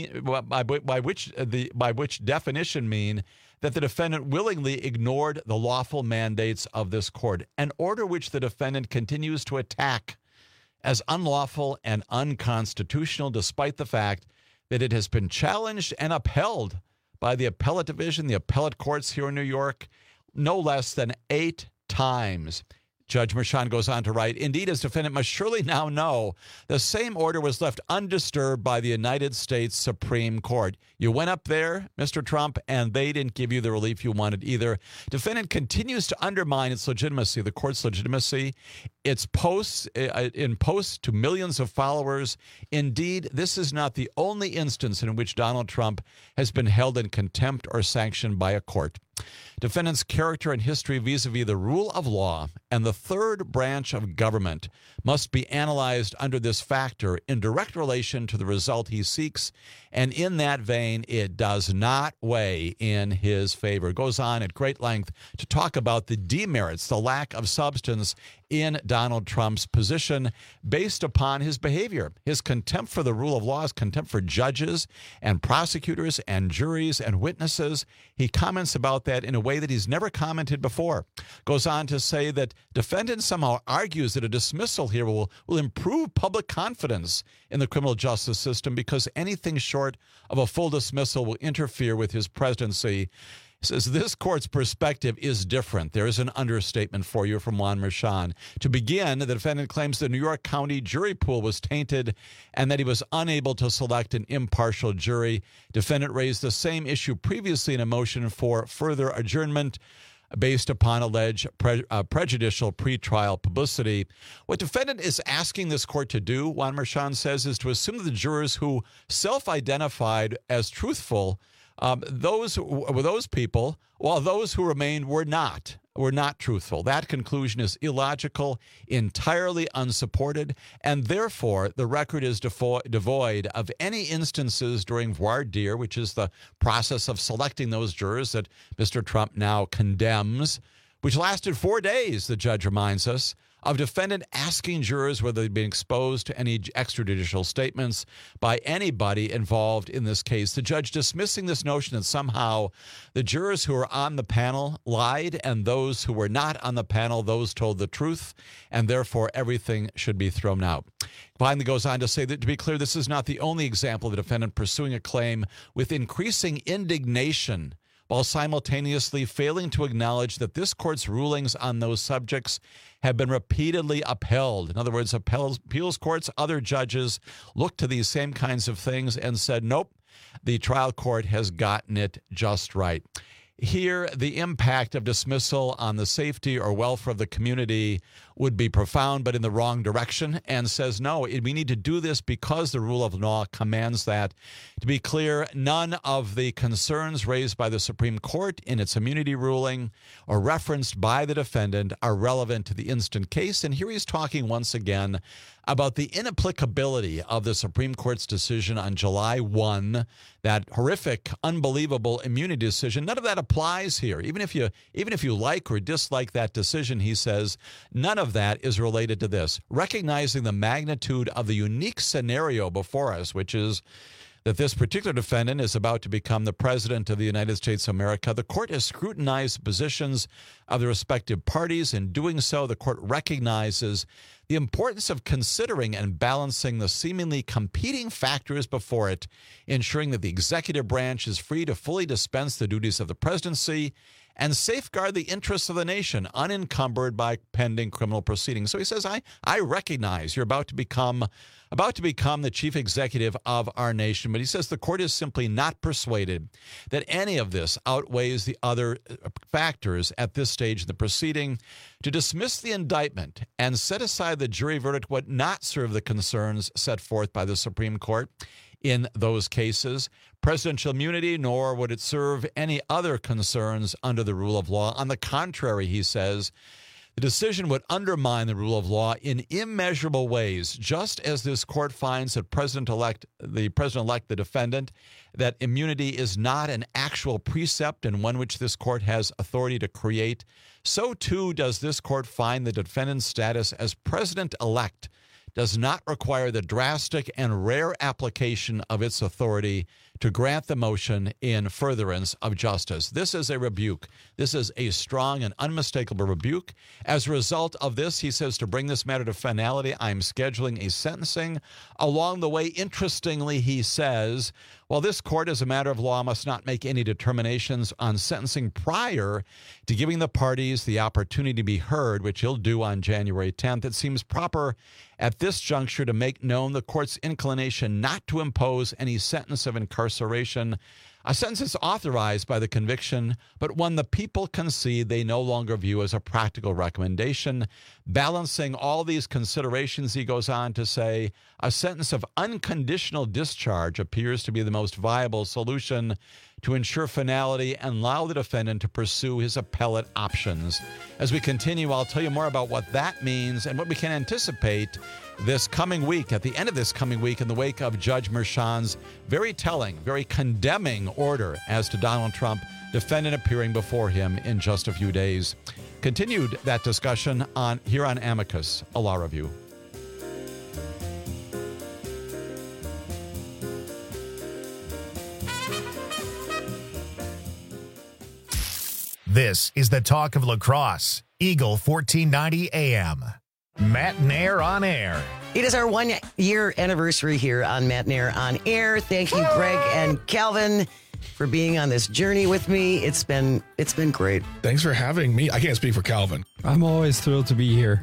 by which definition mean that the defendant willingly ignored the lawful mandates of this court, an order which the defendant continues to attack as unlawful and unconstitutional, despite the fact that it has been challenged and upheld by the appellate division, the appellate courts here in New York, no less than 8 times. Judge Merchan goes on to write, indeed, as defendant must surely now know, the same order was left undisturbed by the United States Supreme Court. You went up there, Mr. Trump, and they didn't give you the relief you wanted either. Defendant continues to undermine its legitimacy, the court's legitimacy, its posts to millions of followers. Indeed, this is not the only instance in which Donald Trump has been held in contempt or sanctioned by a court. Defendant's character and history vis-a-vis the rule of law and the third branch of government must be analyzed under this factor in direct relation to the result he seeks, and in that vein, it does not weigh in his favor. Goes on at great length to talk about the demerits, the lack of substance in Donald Trump's position based upon his behavior, his contempt for the rule of law, his contempt for judges and prosecutors and juries and witnesses. He comments about that in a way that he's never commented before. Goes on to say that defendant somehow argues that a dismissal here will improve public confidence in the criminal justice system because anything short of a full dismissal will interfere with his presidency. He says this court's perspective is different. There is an understatement for you from Juan Merchan. To begin, the defendant claims the New York County jury pool was tainted and that he was unable to select an impartial jury. Defendant raised the same issue previously in a motion for further adjournment based upon alleged prejudicial pretrial publicity. What defendant is asking this court to do, Juan Merchan says, is to assume that the jurors who self-identified as truthful, those were those people, while those who remained were not truthful. That conclusion is illogical, entirely unsupported, and therefore the record is devoid of any instances during voir dire, which is the process of selecting those jurors that Mr. Trump now condemns, which lasted 4 days, the judge reminds us, of defendant asking jurors whether they'd been exposed to any extrajudicial statements by anybody involved in this case. The judge dismissing this notion that somehow the jurors who were on the panel lied and those who were not on the panel, those told the truth, and therefore everything should be thrown out. Finally goes on to say that, to be clear, this is not the only example of the defendant pursuing a claim with increasing indignation while simultaneously failing to acknowledge that this court's rulings on those subjects have been repeatedly upheld. In other words, appeals courts, other judges looked to these same kinds of things and said, nope, the trial court has gotten it just right. Here, the impact of dismissal on the safety or welfare of the community would be profound, but in the wrong direction, and says, no, we need to do this because the rule of law commands that. To be clear, none of the concerns raised by the Supreme Court in its immunity ruling or referenced by the defendant are relevant to the instant case. And here he's talking once again about the inapplicability of the Supreme Court's decision on July 1, that horrific, unbelievable immunity decision. None of that applies here. Even if you like or dislike that decision, he says, none of that is related to this. Recognizing the magnitude of the unique scenario before us, which is that this particular defendant is about to become the president of the United States of America, the court has scrutinized positions of the respective parties. In doing so, the court recognizes the importance of considering and balancing the seemingly competing factors before it, ensuring that the executive branch is free to fully dispense the duties of the presidency and safeguard the interests of the nation unencumbered by pending criminal proceedings. So he says, I recognize you're about to become the chief executive of our nation, but he says the court is simply not persuaded that any of this outweighs the other factors at this stage in the proceeding. To dismiss the indictment and set aside the jury verdict would not serve the concerns set forth by the Supreme Court in those cases, presidential immunity, nor would it serve any other concerns under the rule of law. On the contrary, he says, the decision would undermine the rule of law in immeasurable ways, just as this court finds that the president-elect, the defendant, that immunity is not an actual precept and one which this court has authority to create. So too does this court find the defendant's status as president-elect does not require the drastic and rare application of its authority to grant the motion in furtherance of justice. This is a rebuke. This is a strong and unmistakable rebuke. As a result of this, he says, to bring this matter to finality, I'm scheduling a sentencing. Along the way, interestingly, he says, well, this court, as a matter of law, must not make any determinations on sentencing prior to giving the parties the opportunity to be heard, which he'll do on January 10th. It seems proper at this juncture to make known the court's inclination not to impose any sentence of incarceration. A sentence is authorized by the conviction, but one the people concede they no longer view as a practical recommendation. Balancing all these considerations, he goes on to say, a sentence of unconditional discharge appears to be the most viable solution to ensure finality and allow the defendant to pursue his appellate options. As we continue, I'll tell you more about what that means and what we can anticipate this coming week, at the end of this coming week, in the wake of Judge Merchan's very telling, very condemning order as to Donald Trump, defendant appearing before him in just a few days. Continued that discussion here on Amicus, a Law Review. This is the talk of La Crosse, Eagle 1490 AM. Matt Nair on air. It is our 1 year anniversary here on Matt Nair on air. Thank you, Greg and Calvin, for being on this journey with me. It's been great. Thanks for having me. I can't speak for Calvin. I'm always thrilled to be here.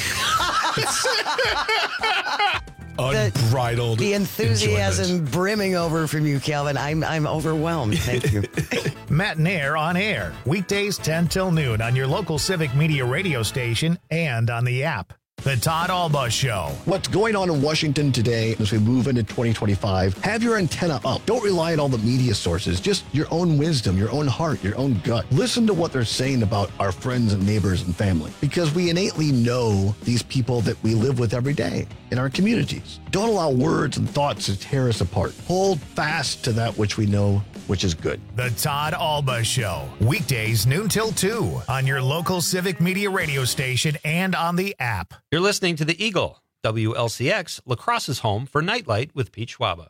Unbridled the enthusiasm enjoyment. brimming over from you, Calvin. I'm overwhelmed. Thank you. Matt Nair on air, weekdays 10 till noon on your local Civic Media radio station and on the app. The Todd Alba Show. What's going on in Washington today as we move into 2025? Have your antenna up. Don't rely on all the media sources. Just your own wisdom, your own heart, your own gut. Listen to what they're saying about our friends and neighbors and family, because we innately know these people that we live with every day in our communities. Don't allow words and thoughts to tear us apart. Hold fast to that which we know, which is good. The Todd Alba Show. Weekdays noon till 2 on your local Civic Media radio station and on the app. You're listening to The Eagle, WLCX, La Crosse's home for Nightlight with Pete Schwaba.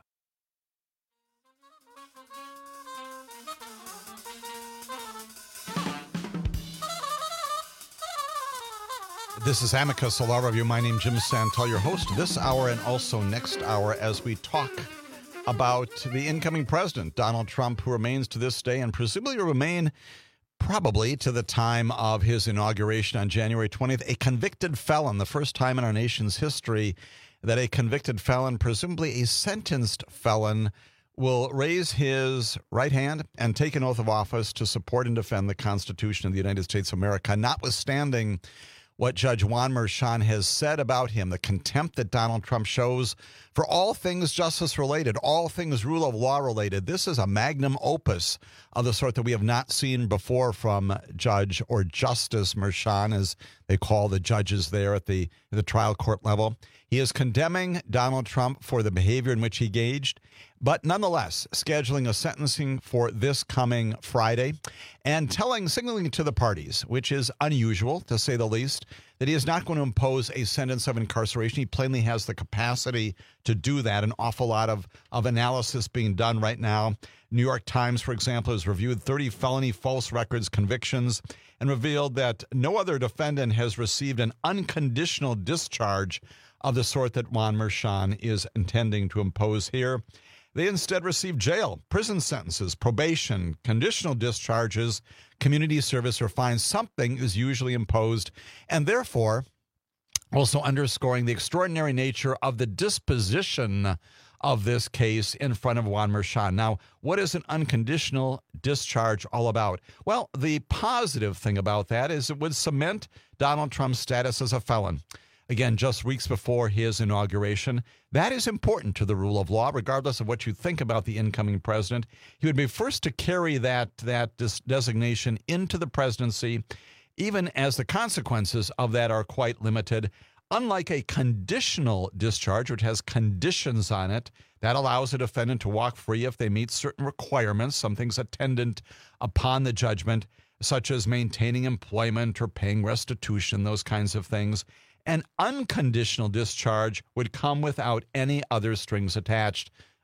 This is Amicus, a Law Review. My name is Jim Santel, your host this hour and also next hour, as we talk about the incoming president, Donald Trump, who remains to this day and presumably will remain probably to the time of his inauguration on January 20th, a convicted felon, the first time in our nation's history that a convicted felon, presumably a sentenced felon, will raise his right hand and take an oath of office to support and defend the Constitution of the United States of America, notwithstanding what Judge Juan Merchan has said about him, the contempt that Donald Trump shows for all things justice related, all things rule of law related. This is a magnum opus of the sort that we have not seen before from Judge or Justice Merchan, as they call the judges there at the trial court level. He is condemning Donald Trump for the behavior in which he engaged, but nonetheless scheduling a sentencing for this coming Friday and signaling to the parties, which is unusual to say the least, that he is not going to impose a sentence of incarceration. He plainly has the capacity to do that. An awful lot of analysis being done right now. New York Times, for example, has reviewed 30 felony false records convictions and revealed that no other defendant has received an unconditional discharge of the sort that Juan Merchan is intending to impose here. They instead receive jail, prison sentences, probation, conditional discharges, community service, or fines. Something is usually imposed, and therefore also underscoring the extraordinary nature of the disposition of this case in front of Juan Merchan. Now, what is an unconditional discharge all about? Well, the positive thing about that is it would cement Donald Trump's status as a felon. Again, just weeks before his inauguration. That is important to the rule of law, regardless of what you think about the incoming president. He would be first to carry that designation into the presidency, even as the consequences of that are quite limited. Unlike a conditional discharge, which has conditions on it, that allows a defendant to walk free if they meet certain requirements, some things attendant upon the judgment, such as maintaining employment or paying restitution, those kinds of things. An unconditional discharge would come without any other strings attached.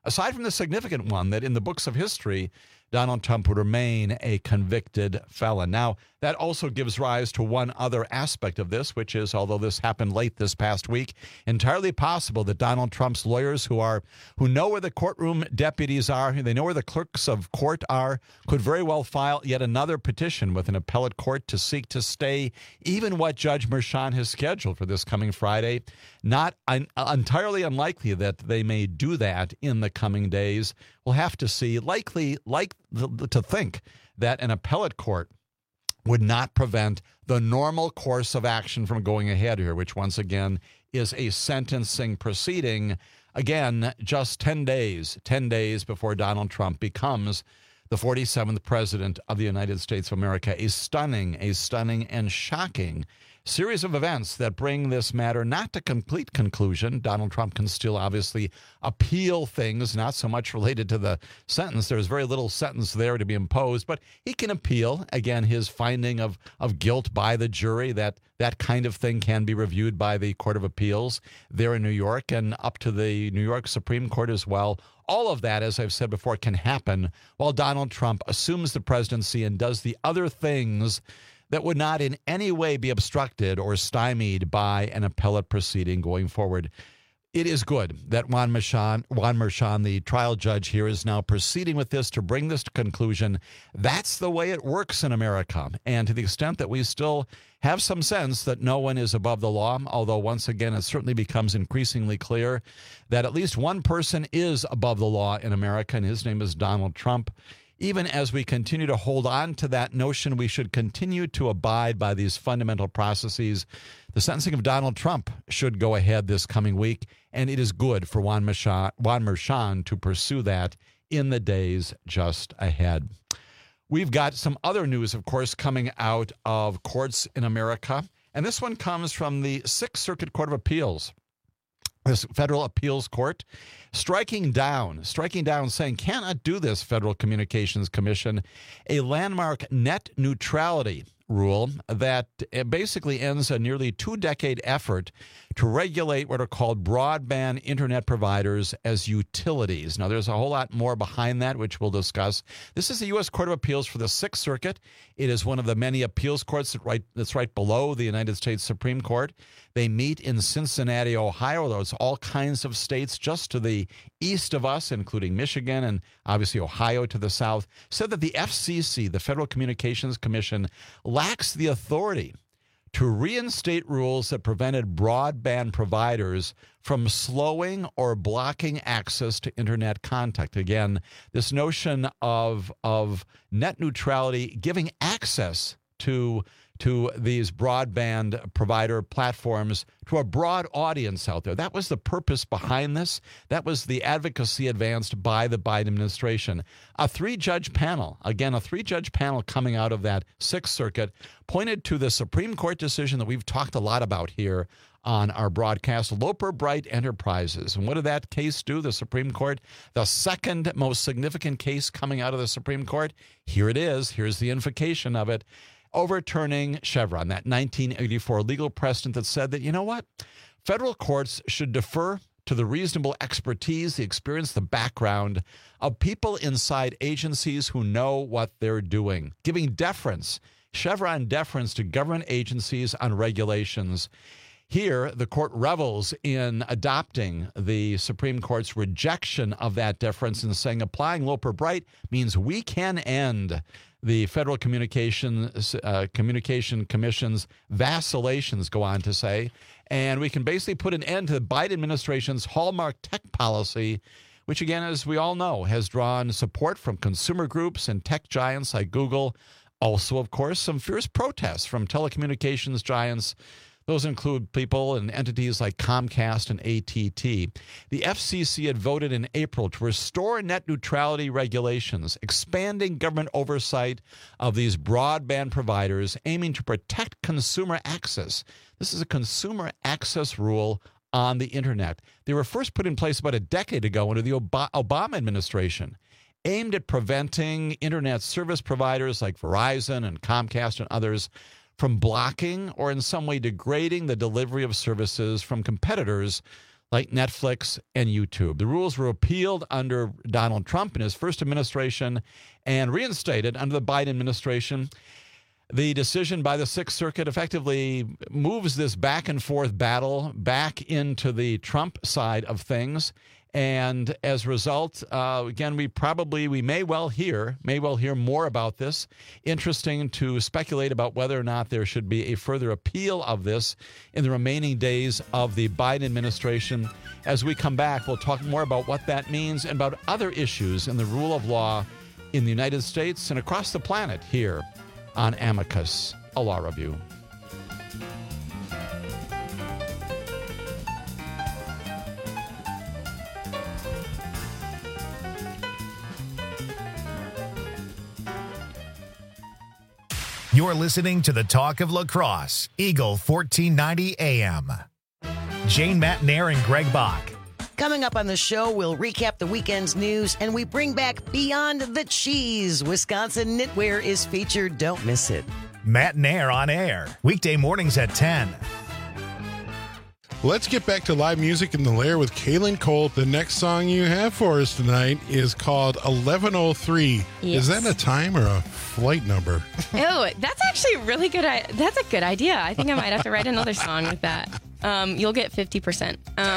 aside from the significant one that in the books of history, Donald Trump would remain a convicted felon. Now, that also gives rise to one other aspect of this, which is, although this happened late this past week, entirely possible that Donald Trump's lawyers who know where the courtroom deputies are, they know where the clerks of court are, could very well file yet another petition with an appellate court to seek to stay even what Judge Merchan has scheduled for this coming Friday. Not entirely unlikely that they may do that in the coming days. We'll have to see. Likely to think that an appellate court would not prevent the normal course of action from going ahead here, which once again is a sentencing proceeding. Again, just 10 days before Donald Trump becomes the 47th president of the United States of America. A stunning and shocking series of events that bring this matter not to complete conclusion. Donald Trump can still obviously appeal things, not so much related to the sentence. There's very little sentence there to be imposed, but he can appeal, again, his finding of guilt by the jury. That kind of thing can be reviewed by the Court of Appeals there in New York and up to the New York Supreme Court as well. All of that, as I've said before, can happen while Donald Trump assumes the presidency and does the other things that would not in any way be obstructed or stymied by an appellate proceeding going forward. It is good that Juan Merchan, the trial judge here, is now proceeding with this to bring this to conclusion. That's the way it works in America. And to the extent that we still have some sense that no one is above the law, although once again it certainly becomes increasingly clear that at least one person is above the law in America, and his name is Donald Trump. Even as we continue to hold on to that notion, we should continue to abide by these fundamental processes. The sentencing of Donald Trump should go ahead this coming week, and it is good for Juan Merchan to pursue that in the days just ahead. We've got some other news, of course, coming out of courts in America, and this one comes from the Sixth Circuit Court of Appeals. This federal appeals court striking down, saying cannot do this, Federal Communications Commission, a landmark net neutrality rule that basically ends a nearly 2-decade effort to regulate what are called broadband internet providers as utilities. Now, there's a whole lot more behind that, which we'll discuss. This is the U.S. Court of Appeals for the Sixth Circuit. It is one of the many appeals courts that's right below the United States Supreme Court. They meet in Cincinnati, Ohio. There's all kinds of states just to the east of us, including Michigan and obviously Ohio to the south, said that the FCC, the Federal Communications Commission, lacks the authority to reinstate rules that prevented broadband providers from slowing or blocking access to internet contact. Again, this notion of net neutrality, giving access to these broadband provider platforms to a broad audience out there. That was the purpose behind this. That was the advocacy advanced by the Biden administration. A three-judge panel coming out of that Sixth Circuit, pointed to the Supreme Court decision that we've talked a lot about here on our broadcast, Loper Bright Enterprises. And what did that case do, the Supreme Court? The second most significant case coming out of the Supreme Court. Here it is. Here's the invocation of it. Overturning Chevron, that 1984 legal precedent that said that, you know what, federal courts should defer to the reasonable expertise, the experience, the background of people inside agencies who know what they're doing, giving deference, Chevron deference to government agencies on regulations. Here, the court revels in adopting the Supreme Court's rejection of that deference and saying applying Loper Bright means we can end the Federal Communication Commission's vacillations, go on to say, and we can basically put an end to the Biden administration's hallmark tech policy, which, again, as we all know, has drawn support from consumer groups and tech giants like Google. Also, of course, some fierce protests from telecommunications giants. Those include people and entities like Comcast and AT&T. The FCC had voted in April to restore net neutrality regulations, expanding government oversight of these broadband providers, aiming to protect consumer access. This is a consumer access rule on the internet. They were first put in place about a decade ago under the Obama administration, aimed at preventing internet service providers like Verizon and Comcast and others from blocking or in some way degrading the delivery of services from competitors like Netflix and YouTube. The rules were repealed under Donald Trump in his first administration and reinstated under the Biden administration. The decision by the Sixth Circuit effectively moves this back and forth battle back into the Trump side of things. And as a result, again, we may well hear more about this. Interesting to speculate about whether or not there should be a further appeal of this in the remaining days of the Biden administration. As we come back, we'll talk more about what that means and about other issues in the rule of law in the United States and across the planet here on Amicus, a Law Review. You're listening to the Talk of Lacrosse, Eagle 1490 AM. Jane Matnair and Greg Bach. Coming up on the show, we'll recap the weekend's news and we bring back Beyond the Cheese. Wisconsin knitwear is featured. Don't miss it. Matnair on air, weekday mornings at 10. Let's get back to live music in the Lair with Kaylin Cole. The next song you have for us tonight is called 1103. Yes. Is that a time or a flight number? Oh, that's actually really good. That's a good idea. I think I might have to write another song with that. You'll get 50%.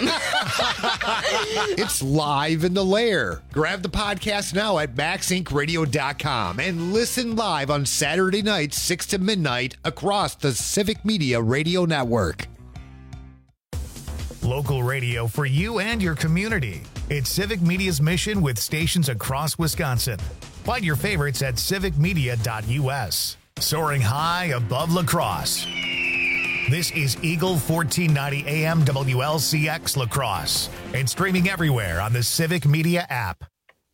It's live in the Lair. Grab the podcast now at MaxIncRadio.com and listen live on Saturday nights, 6 to midnight, across the Civic Media Radio Network. Local radio for you and your community. It's Civic Media's mission with stations across Wisconsin. Find your favorites at civicmedia.us. Soaring high above Lacrosse. This is Eagle 1490 AM WLCX Lacrosse and streaming everywhere on the Civic Media app.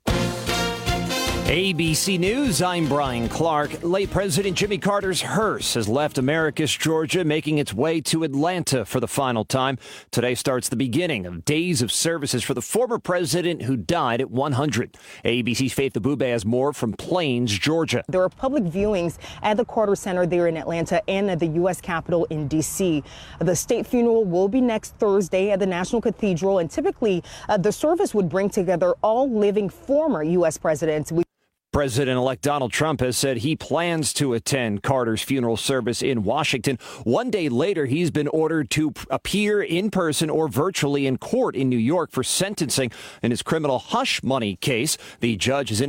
ABC News, I'm Brian Clark. Late President Jimmy Carter's hearse has left Americus, Georgia, making its way to Atlanta for the final time. Today starts the beginning of days of services for the former president who died at 100. ABC's Faith Abube has more from Plains, Georgia. There are public viewings at the Carter Center there in Atlanta and at the U.S. Capitol in D.C. The state funeral will be next Thursday at the National Cathedral, and typically the service would bring together all living former U.S. presidents. President-elect Donald Trump has said he plans to attend Carter's funeral service in Washington. One day later, he's been ordered to appear in person or virtually in court in New York for sentencing in his criminal hush money case. The judge is in